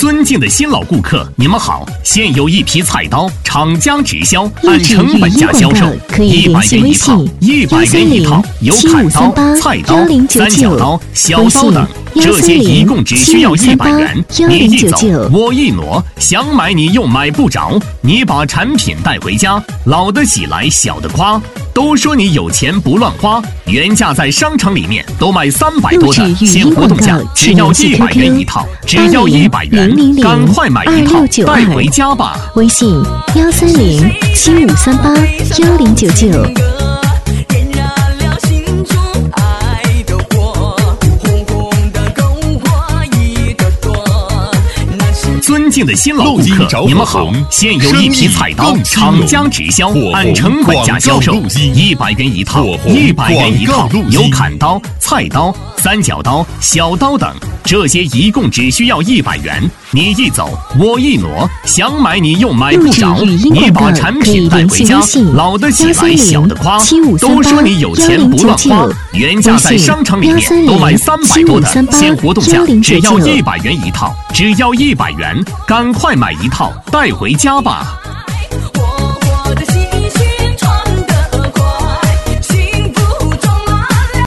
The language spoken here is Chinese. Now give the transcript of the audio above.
尊敬的新老顾客，你们好！现有一批菜刀，厂家直销，按成本价销售，100元一套，100元一套，有砍刀、菜刀、三角刀、小刀等，这些一共只需要100元。你一走，我一挪，想买你又买不着。你把产品带回家，老的喜来，小的夸。都说你有钱不乱花，原价在商场里面都卖300多的，现活动价只要100元一套，只要100元，赶快买一套带回家吧。 微信13075381099。 尊敬的新老顾客，你们好！现有一批菜刀，厂家直销，按成本价销售，100元一套，100元一套，有砍刀、菜刀、三角刀、小刀等，这些一共只需要100元。你一走，我一挪，想买你又买不着。你把产品带回家，老的喜来，小的夸。都说你有钱不乱花，原价在商场里面都卖300多的，现活动价只要100元一套，只要100元，赶快买一套带回家吧。 我的心